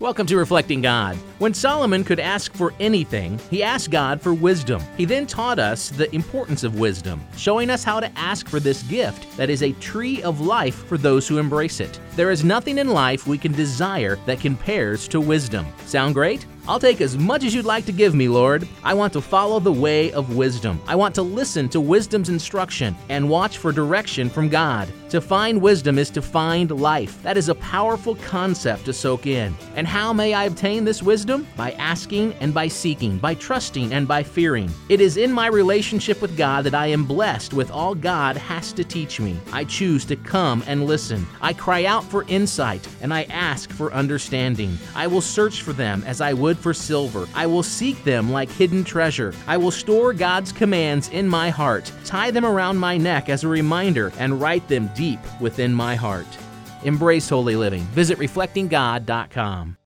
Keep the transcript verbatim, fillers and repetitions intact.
Welcome to Reflecting God. When Solomon could ask for anything, he asked God for wisdom. He then taught us the importance of wisdom, showing us how to ask for this gift that is a tree of life for those who embrace it. There is nothing in life we can desire that compares to wisdom. Sound great? I'll take as much as you'd like to give me, Lord. I want to follow the way of wisdom. I want to listen to wisdom's instruction and watch for direction from God. To find wisdom is to find life. That is a powerful concept to soak in. And how may I obtain this wisdom? By asking and by seeking, by trusting and by fearing. It is in my relationship with God that I am blessed with all God has to teach me. I choose to come and listen. I cry out for insight and I ask for understanding. I will search for them as I would for silver. I will seek them like hidden treasure. I will store God's commands in my heart, tie them around my neck as a reminder, and write them deep within my heart. Embrace holy living. Visit reflecting god dot com.